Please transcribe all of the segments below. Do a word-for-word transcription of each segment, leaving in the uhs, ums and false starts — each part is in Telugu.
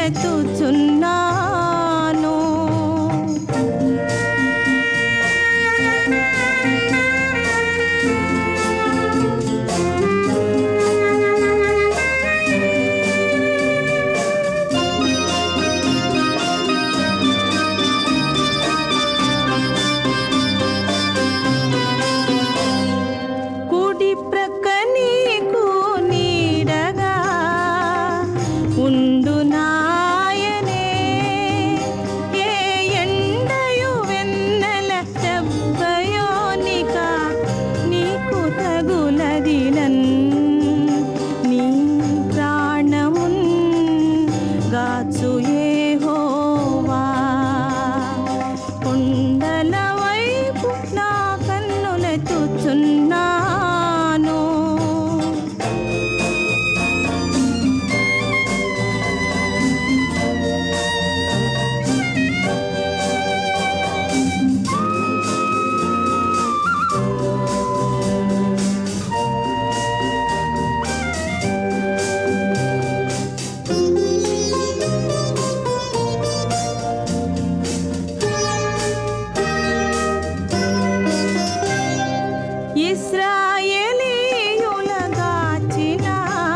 కన్నులెత్తుచున్నాను. కుడి ప్రక్క నీకు నీడగా ఉండు నాయనే, ఏ ఎండయు వెన్నెల దెబ్బయోనిక నీకు తగులదినన్. నీ ప్రాణమున్ గాచు యెహోవా, కొండల వైపు నా కన్నులెత్తుచున్నాను. ఇశ్రాయేలీయుల గాచిన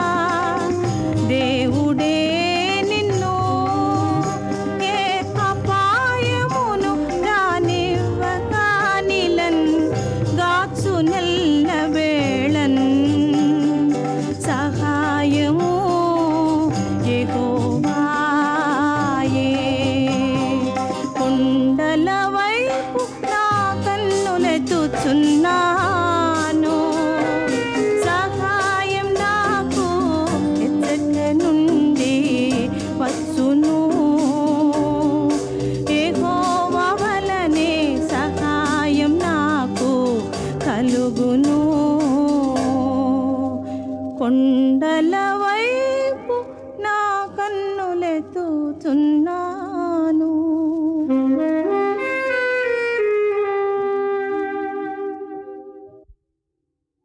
దేవుడే నిన్ను ఏ అపాయమును రానివ్వక నిలన్ గాచు నెల్లవేళన్. సహాయము యెహోవాయే, కొండల వైపు నా కన్నులెత్తుచున్నాను. సహాయం నాకు ఎచ్చట నుండి వచ్చును. యెహోవా వలనే సహాయం నాకు కలుగును. కొండల వైపు నా కన్నులెత్తుచున్నాను.